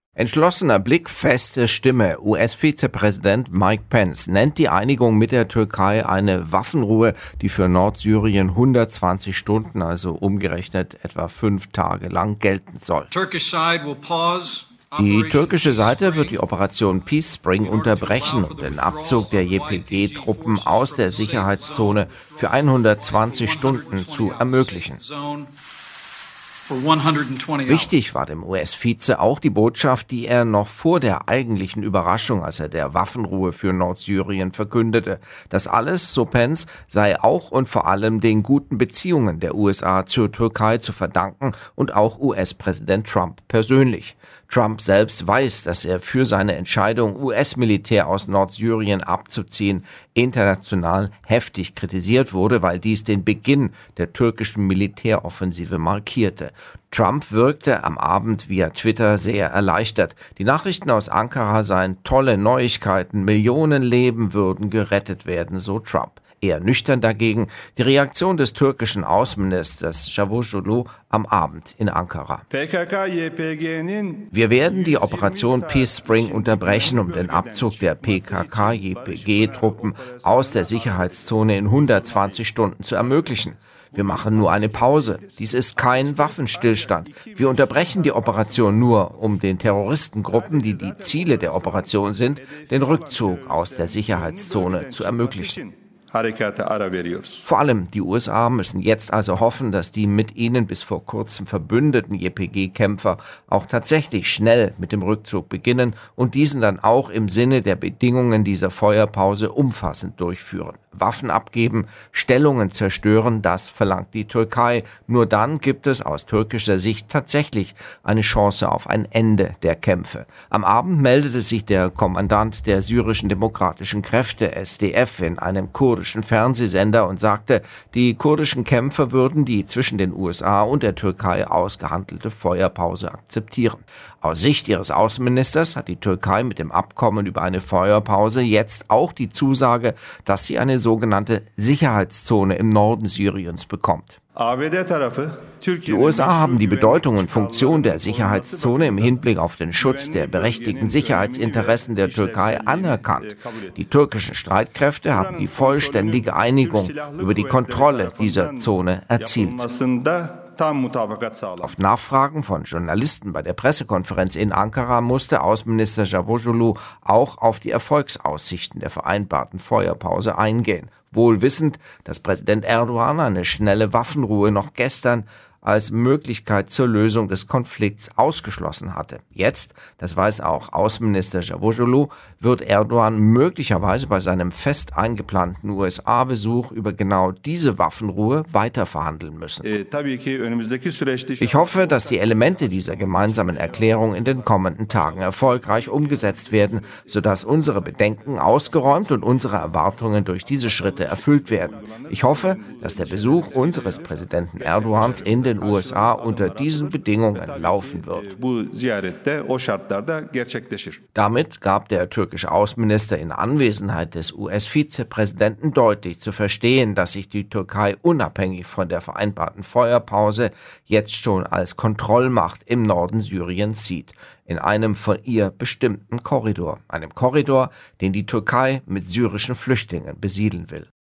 Entschlossener Blick, feste Stimme. US-Vizepräsident Mike Pence nennt die Einigung mit der Türkei eine Waffenruhe, die für Nordsyrien 120 Stunden, also umgerechnet etwa 5 Tage lang, gelten soll. Die türkische Seite wird die Operation Peace Spring unterbrechen, um den Abzug der YPG-Truppen aus der Sicherheitszone für 120 Stunden zu ermöglichen. Wichtig war dem US-Vize auch die Botschaft, die er noch vor der eigentlichen Überraschung, als er der Waffenruhe für Nordsyrien verkündete. Das alles, so Pence, sei auch und vor allem den guten Beziehungen der USA zur Türkei zu verdanken und auch US-Präsident Trump persönlich. Trump selbst weiß, dass er für seine Entscheidung, US-Militär aus Nordsyrien abzuziehen, international heftig kritisiert wurde, weil dies den Beginn der türkischen Militäroffensive markierte. Trump wirkte am Abend via Twitter sehr erleichtert. Die Nachrichten aus Ankara seien tolle Neuigkeiten, Millionen Leben würden gerettet werden, so Trump. Eher nüchtern dagegen die Reaktion des türkischen Außenministers Çavuşoğlu am Abend in Ankara. Wir werden die Operation Peace Spring unterbrechen, um den Abzug der PKK-JPG-Truppen aus der Sicherheitszone in 120 Stunden zu ermöglichen. Wir machen nur eine Pause. Dies ist kein Waffenstillstand. Wir unterbrechen die Operation nur, um den Terroristengruppen, die die Ziele der Operation sind, den Rückzug aus der Sicherheitszone zu ermöglichen. Vor allem die USA müssen jetzt also hoffen, dass die mit ihnen bis vor kurzem verbündeten YPG-Kämpfer auch tatsächlich schnell mit dem Rückzug beginnen und diesen dann auch im Sinne der Bedingungen dieser Feuerpause umfassend durchführen. Waffen abgeben, Stellungen zerstören, das verlangt die Türkei. Nur dann gibt es aus türkischer Sicht tatsächlich eine Chance auf ein Ende der Kämpfe. Am Abend meldete sich der Kommandant der syrischen demokratischen Kräfte, SDF, in einem kurdischen Fernsehsender und sagte, die kurdischen Kämpfer würden die zwischen den USA und der Türkei ausgehandelte Feuerpause akzeptieren. Aus Sicht ihres Außenministers hat die Türkei mit dem Abkommen über eine Feuerpause jetzt auch die Zusage, dass sie eine sogenannte Sicherheitszone im Norden Syriens bekommt. Die USA haben die Bedeutung und Funktion der Sicherheitszone im Hinblick auf den Schutz der berechtigten Sicherheitsinteressen der Türkei anerkannt. Die türkischen Streitkräfte haben die vollständige Einigung über die Kontrolle dieser Zone erzielt. Auf Nachfragen von Journalisten bei der Pressekonferenz in Ankara musste Außenminister Çavuşoğlu auch auf die Erfolgsaussichten der vereinbarten Feuerpause eingehen. Wohl wissend, dass Präsident Erdogan eine schnelle Waffenruhe noch gestern als Möglichkeit zur Lösung des Konflikts ausgeschlossen hatte. Jetzt, das weiß auch Außenminister Çavuşoğlu, wird Erdogan möglicherweise bei seinem fest eingeplanten USA-Besuch über genau diese Waffenruhe weiterverhandeln müssen. Ich hoffe, dass die Elemente dieser gemeinsamen Erklärung in den kommenden Tagen erfolgreich umgesetzt werden, sodass unsere Bedenken ausgeräumt und unsere Erwartungen durch diese Schritte erfüllt werden. Ich hoffe, dass der Besuch unseres Präsidenten Erdogans in den USA unter diesen Bedingungen laufen wird. Damit gab der türkische Außenminister in Anwesenheit des US-Vizepräsidenten deutlich zu verstehen, dass sich die Türkei unabhängig von der vereinbarten Feuerpause jetzt schon als Kontrollmacht im Norden Syriens sieht, in einem von ihr bestimmten Korridor, einem Korridor, den die Türkei mit syrischen Flüchtlingen besiedeln will.